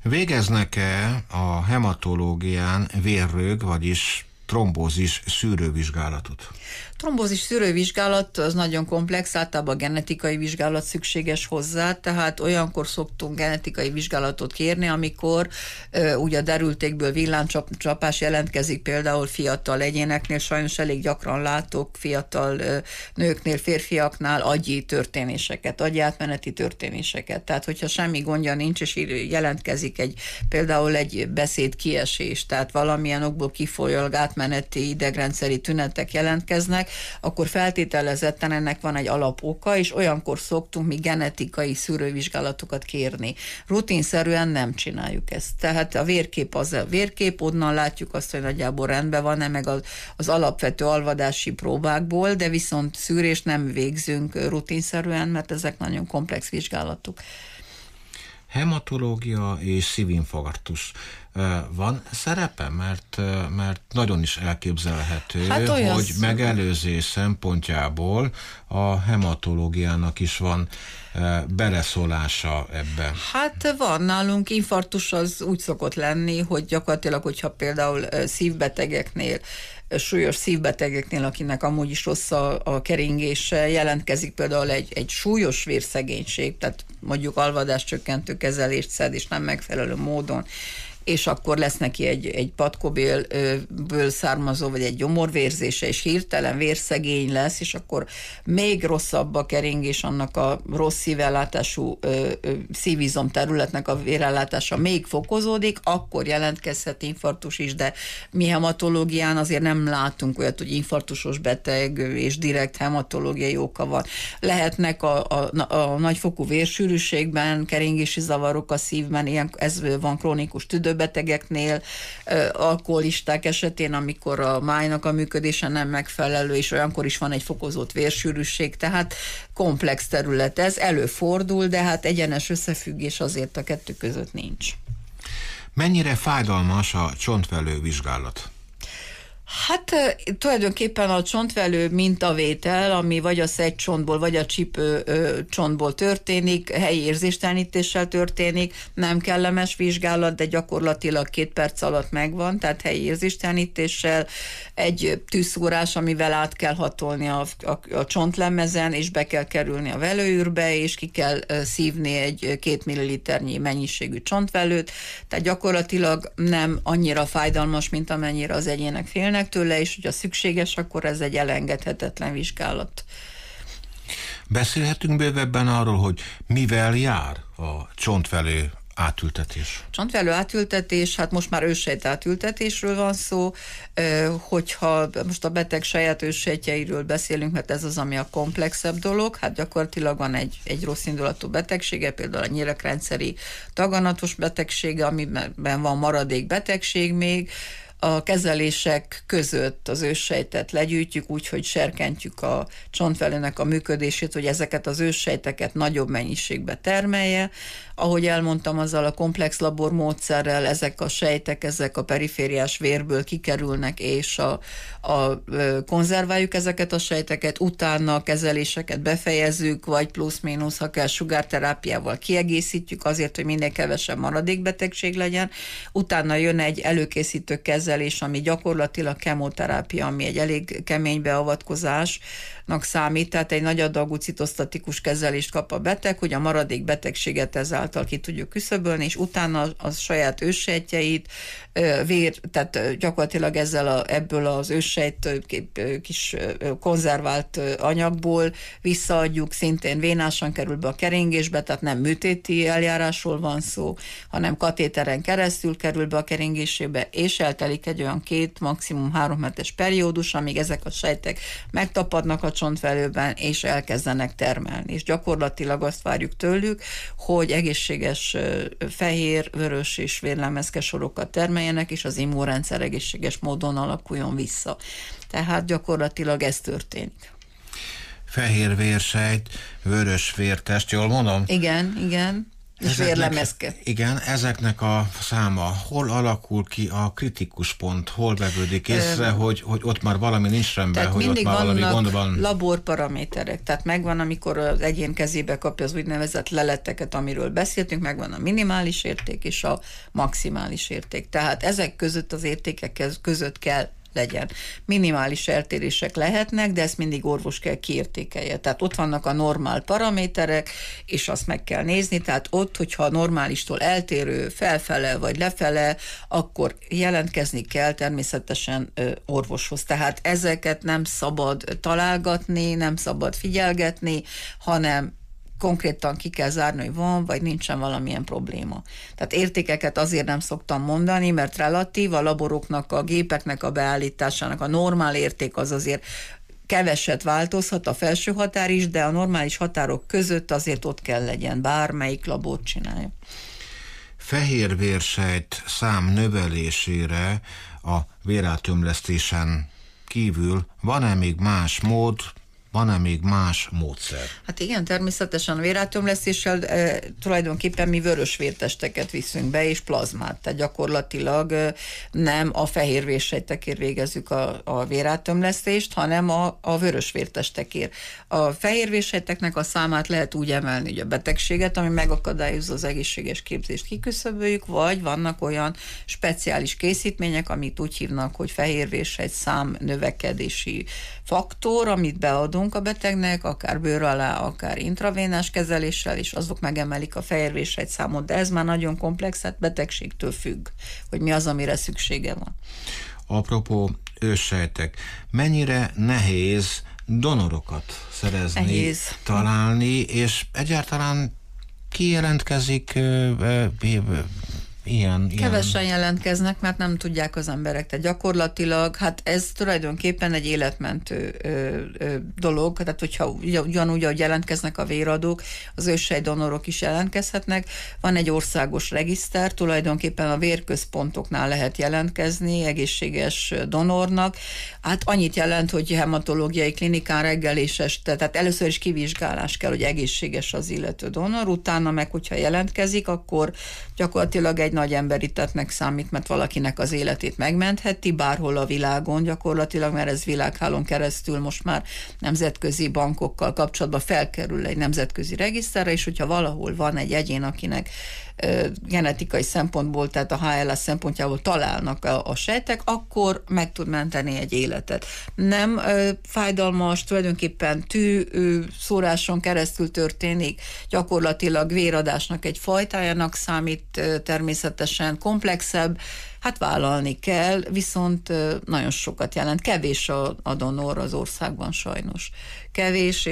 végeznek-e a hematológián vérrög, vagyis trombózis szűrővizsgálatot? Trombózis szűrővizsgálat az nagyon komplex, általában genetikai vizsgálat szükséges hozzá, tehát olyankor szoktunk genetikai vizsgálatot kérni, amikor ugye a derültékből villámcsapás jelentkezik például fiatal egyéneknél, sajnos elég gyakran látok fiatal nőknél, férfiaknál agyi történéseket, agyi átmeneti történéseket. Tehát, hogyha semmi gondja nincs, és jelentkezik például egy beszédkiesés, tehát valamilyen okból kifolyólag átmeneti idegrendszeri tünetek jelentkeznek, akkor feltételezetten ennek van egy alapoka, és olyankor szoktunk mi genetikai szűrővizsgálatokat kérni. Rutinszerűen nem csináljuk ezt. Tehát a vérkép az a vérkép, onnan látjuk azt, hogy nagyjából rendben van-e, meg az alapvető alvadási próbákból, de viszont szűrést nem végzünk rutinszerűen, mert ezek nagyon komplex vizsgálatok. Hematológia és szívinfarktus. Van szerepe? Mert nagyon is elképzelhető, hogy megelőzés szempontjából a hematológiának is van beleszólása ebbe. Hát van nálunk, infarktus az úgy szokott lenni, hogy gyakorlatilag, hogyha például szívbetegeknél, súlyos szívbetegeknél, akinek amúgy is rossz a keringése, jelentkezik például egy súlyos vérszegénység, tehát mondjuk alvadáscsökkentő kezelést szed, és nem megfelelő módon, és akkor lesz neki egy patkóbélből származó, vagy egy gyomorvérzése, és hirtelen vérszegény lesz, és akkor még rosszabb a keringés, annak a rossz szívellátású szívizom területnek a vérellátása még fokozódik, akkor jelentkezhet infarktus is, de mi hematológián azért nem látunk olyat, hogy infarktusos beteg és direkt hematológiai oka van. Lehetnek a nagyfokú vérsűrűségben keringési zavarok a szívben, ez van krónikus tüdőbetegeknél, alkoholisták esetén, amikor a májnak a működése nem megfelelő, és olyankor is van egy fokozott vérsűrűség, tehát komplex terület ez, előfordul, de hát egyenes összefüggés azért a kettő között nincs. Mennyire fájdalmas a csontvelő vizsgálat? Hát tulajdonképpen a csontvelő mintavétel, ami vagy a szegycsontból, vagy a csípő csontból történik, helyi érzéstelenítéssel történik, nem kellemes vizsgálat, de gyakorlatilag 2 perc alatt megvan, tehát helyi érzéstelenítéssel, egy tűzszórás, amivel át kell hatolni a csontlemezen, és be kell kerülni a velőűrbe, és ki kell szívni egy 2 milliliternyi mennyiségű csontvelőt, tehát gyakorlatilag nem annyira fájdalmas, mint amennyire az egyének félnek tőle, és hogyha szükséges, akkor ez egy elengedhetetlen vizsgálat. Beszélhetünk bővebben arról, hogy mivel jár a csontvelő átültetés? Csontvelő átültetés, hát most már őssejt átültetésről van szó, hogyha most a beteg saját őssejtjeiről beszélünk, mert ez az, ami a komplexebb dolog, hát gyakorlatilag van egy rossz indulatú betegsége, például a nyírekrendszeri daganatos betegsége, amiben van maradék betegség még. A kezelések között az őssejtet legyűjtjük úgy, hogy serkentjük a csontvelőnek a működését, hogy ezeket az őssejteket nagyobb mennyiségbe termelje. Ahogy elmondtam, azzal a komplex labormódszerrel ezek a sejtek, ezek a perifériás vérből kikerülnek, és konzerváljuk ezeket a sejteket, utána a kezeléseket befejezzük, vagy plusz-mínusz, ha kell, sugárterápiával kiegészítjük azért, hogy minél kevesebb maradékbetegség legyen. Utána jön egy előkészítő kezelés, ami gyakorlatilag kemoterápia, ami egy elég kemény beavatkozásnak számít, tehát egy nagy adagú citosztatikus kezelést kap a beteg, hogy a maradék betegséget ezáltal ki tudjuk küszöbölni, és utána a saját őssejtjeit, tehát gyakorlatilag ebből az őssejt kis konzervált anyagból visszaadjuk, szintén vénásan kerül be a keringésbe, tehát nem műtéti eljárásról van szó, hanem katéteren keresztül kerül be a keringésébe, és eltelik egy olyan 2, maximum 3 hetes periódus, amíg ezek a sejtek megtapadnak a csontvelőben, és elkezdenek termelni. És gyakorlatilag azt várjuk tőlük, hogy egészséges fehér, vörös és vérlemezke sorokat termeljenek, és az immunrendszer egészséges módon alakuljon vissza. Tehát gyakorlatilag ez történik. Fehér vérsejt, vörös vértest, jól mondom? Igen. És vérlemezke. Igen, ezeknek a száma hol alakul ki a kritikus pont, hol vevődik észre, hogy ott már valami nincs rendben, hogy ott már valami gond van. Laborparaméterek, tehát megvan, amikor az egyén kezébe kapja az úgynevezett leleteket, amiről beszéltünk, megvan a minimális érték és a maximális érték. Tehát ezek között az értékek között kell legyen. Minimális eltérések lehetnek, de ezt mindig orvos kell kiértékelje. Tehát ott vannak a normál paraméterek, és azt meg kell nézni, tehát ott, hogyha a normálistól eltérő felfele vagy lefele, akkor jelentkezni kell természetesen orvoshoz. Tehát ezeket nem szabad találgatni, nem szabad figyelgetni, hanem konkrétan ki kell zárni, hogy van, vagy nincsen valamilyen probléma. Tehát értékeket azért nem szoktam mondani, mert relatív, a laboroknak, a gépeknek a beállításának a normál érték az azért keveset változhat, a felső határ is, de a normális határok között azért ott kell legyen, bármelyik labort csinálja. Fehérvérsejt szám növelésére a vérátömlesztésen kívül van-e még más mód, van-e még más módszer? Hát igen, természetesen a vérátömlesztéssel tulajdonképpen mi vörös vértesteket viszünk be, és plazmát. Tehát gyakorlatilag nem a fehér vérsejtekért végezzük a vérátömlesztést, hanem a vörös vértestekért. A fehér vérsejteknek a számát lehet úgy emelni, hogy a betegséget, ami megakadályozza az egészséges képzést, kiküszöböljük, vagy vannak olyan speciális készítmények, amit úgy hívnak, hogy fehér vérsejt szám növekedési faktor, amit beadunk a betegnek, akár bőr alá, akár intravénás kezeléssel, és azok megemelik a fehérvérsejt számot, de ez már nagyon komplex, hát betegségtől függ, hogy mi az, amire szüksége van. Apropó őssejtek, mennyire nehéz donorokat szerezni, nehéz. Találni, és egyáltalán ki jelentkezik ilyen? Kevesen jelentkeznek, mert nem tudják az emberek. Tehát gyakorlatilag, hát ez tulajdonképpen egy életmentő dolog, tehát hogyha ugyanúgy, ahogy jelentkeznek a véradók, az őssejtdonorok is jelentkezhetnek. Van egy országos regiszter, tulajdonképpen a vérközpontoknál lehet jelentkezni egészséges donornak. Hát annyit jelent, hogy hematológiai klinikán reggel és este, tehát először is kivizsgálás kell, hogy egészséges az illető donor, utána meg, hogyha jelentkezik, akkor gyakorlatilag egy nagy emberi tettnek számít, mert valakinek az életét megmentheti bárhol a világon gyakorlatilag, mert ez világhálón keresztül most már nemzetközi bankokkal kapcsolatban felkerül egy nemzetközi regiszterre, és hogyha valahol van egy egyén, akinek genetikai szempontból, tehát a HLA szempontjából találnak a sejtek, akkor meg tud menteni egy életet. Nem fájdalmas, tulajdonképpen szóráson keresztül történik, gyakorlatilag véradásnak egy fajtájának számít, természetesen komplexebb, hát vállalni kell, viszont nagyon sokat jelent. Kevés a donor az országban sajnos. Kevés,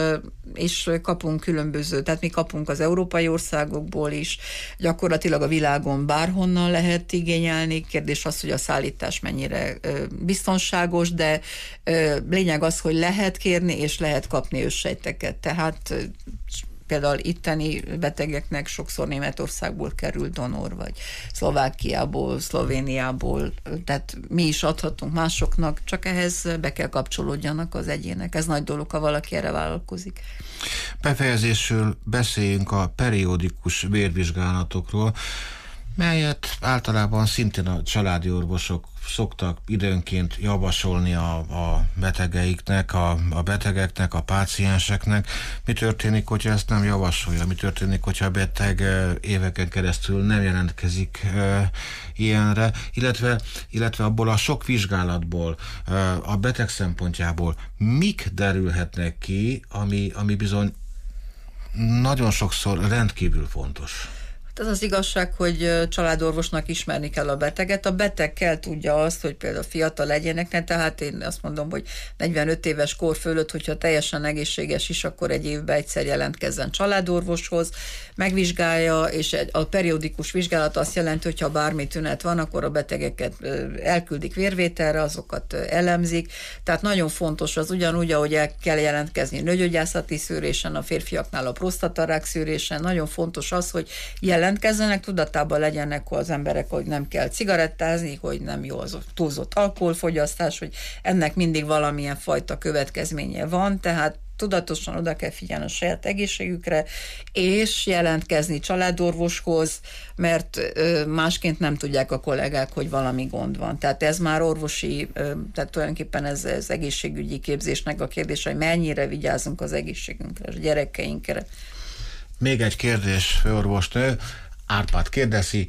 és kapunk különböző, tehát mi kapunk az európai országokból is, gyakorlatilag a világon bárhonnan lehet igényelni. Kérdés az, hogy a szállítás mennyire biztonságos, de lényeg az, hogy lehet kérni, és lehet kapni őssejteket. Tehát például itteni betegeknek sokszor Németországból kerül donor, vagy Szlovákiából, Szlovéniából, tehát mi is adhatunk másoknak, csak ehhez be kell kapcsolódjanak az egyének. Ez nagy dolog, ha valaki erre vállalkozik. Befejezésül beszéljünk a periódikus vérvizsgálatokról, melyet általában szintén a családi orvosok szoktak időnként javasolni a betegeiknek, a betegeknek, a pácienseknek. Mi történik, hogyha ezt nem javasolja? Mi történik, hogyha a beteg éveken keresztül nem jelentkezik ilyenre? Illetve abból a sok vizsgálatból, a beteg szempontjából mik derülhetnek ki, ami bizony nagyon sokszor rendkívül fontos? Az az igazság, hogy családorvosnak ismerni kell a beteget. A beteg kell tudja azt, hogy például fiatal legyenek, tehát én azt mondom, hogy 45 éves kor fölött, hogyha teljesen egészséges is, akkor egy évben egyszer jelentkezzen családorvoshoz, megvizsgálja, és a periódikus vizsgálat azt jelenti, hogy ha bármi tünet van, akkor a betegeket elküldik vérvételre, azokat elemzik. Tehát nagyon fontos az, ugyanúgy, ahogy el kell jelentkezni nőgyógyászati szűrésen, a férfiaknál a prostatarák szűrésen, nagyon fontos az, hogy jelentkezzenek, tudatában legyenek az emberek, hogy nem kell cigarettázni, hogy nem jó az túlzott alkoholfogyasztás, hogy ennek mindig valamilyen fajta következménye van, tehát tudatosan oda kell figyelni a saját egészségükre, és jelentkezni családorvoshoz, mert másként nem tudják a kollégák, hogy valami gond van. Tehát ez már orvosi, tehát tulajdonképpen ez egészségügyi képzésnek a kérdés, hogy mennyire vigyázunk az egészségünkre, a gyerekeinkre. Még egy kérdés, főorvosnő. Árpád kérdezi,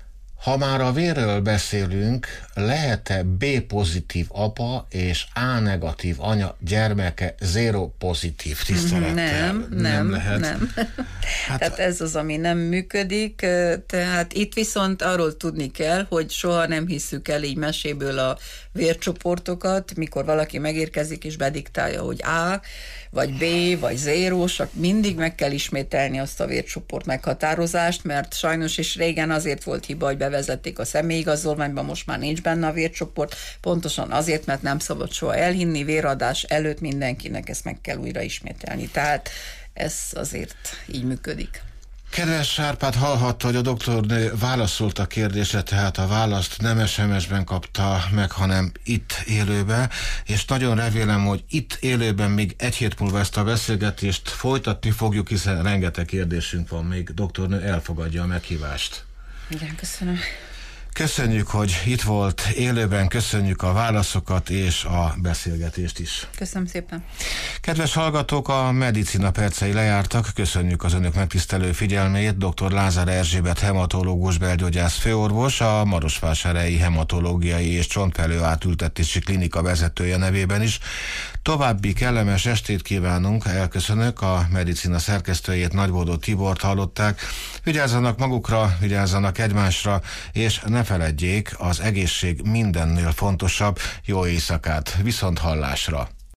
ha már a vérről beszélünk, lehet-e B-pozitív apa és A-negatív anya gyermeke zero-pozitív tisztelettel? Nem lehet. Hát, tehát ez az, ami nem működik. Tehát itt viszont arról tudni kell, hogy soha nem hisszük el így meséből a vércsoportokat, mikor valaki megérkezik és bediktálja, hogy A, vagy B, vagy zérós, mindig meg kell ismételni azt a vércsoport meghatározást, mert sajnos és régen azért volt hiba, hogy bevezették a személyigazolványba, most már nincs benne a vércsoport, pontosan azért, mert nem szabad soha elhinni, véradás előtt mindenkinek ezt meg kell újra ismételni. Tehát ez azért így működik. Kedves Árpád, hallhatta, hogy a doktornő válaszolt a kérdésre, tehát a választ nem SMS-ben kapta meg, hanem itt élőben, és nagyon remélem, hogy itt élőben még egy hét múlva ezt a beszélgetést folytatni fogjuk, hiszen rengeteg kérdésünk van még. Doktornő elfogadja a meghívást. Igen, köszönöm. Köszönjük, hogy itt volt élőben, köszönjük a válaszokat és a beszélgetést is. Köszönöm szépen. Kedves hallgatók, a Medicina percei lejártak, köszönjük az önök megtisztelő figyelmét. Dr. Lázár Erzsébet hematológus belgyógyász főorvos, a Marosvásárhelyi Hematológiai és Csontvelő Átültetési Klinika vezetője nevében is. További kellemes estét kívánunk, elköszönök, a Medicina szerkesztőjét, Nagybódó Tibort hallották. Vigyázzanak magukra, vigyázzanak egymásra, és ne feledjék, az egészség mindennél fontosabb. Jó éjszakát, viszont hallásra!